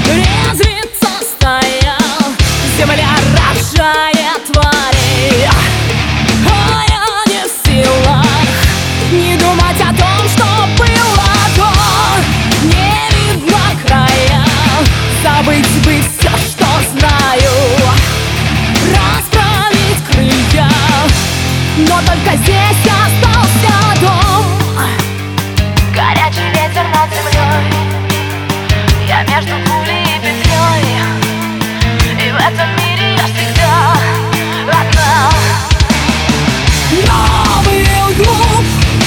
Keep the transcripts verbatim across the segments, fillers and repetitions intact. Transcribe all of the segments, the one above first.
резвится стоял, земля рожает тварей, а я не в силах не думать о том, что было то. Не видно края, забыть бы все, что знаю, расправить крылья, но только здесь остался дом. Горячий ветер над землей, я между пулей и петлей, и в этом мире я всегда одна. Новый глуп,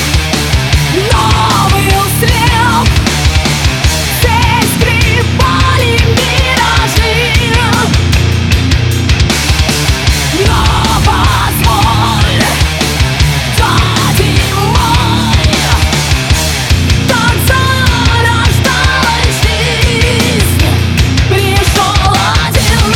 новый слеп, здесь скрипали миражи, но позволь, дядя мой, так зарождалась жизнь, пришел один.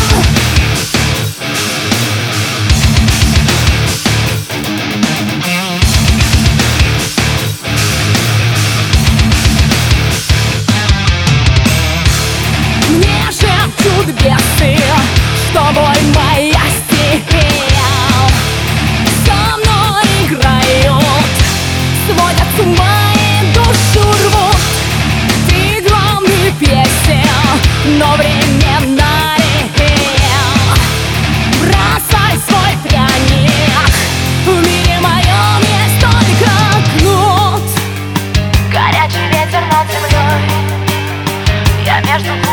Мне шепчут бесы, что боль моя стихия, со мной играют, сводят с ума и душу рвут. Ты главный песен, но временно ревел. Бросай свой пряник, в мире моем есть только кнут. Горячий ветер над землей, я между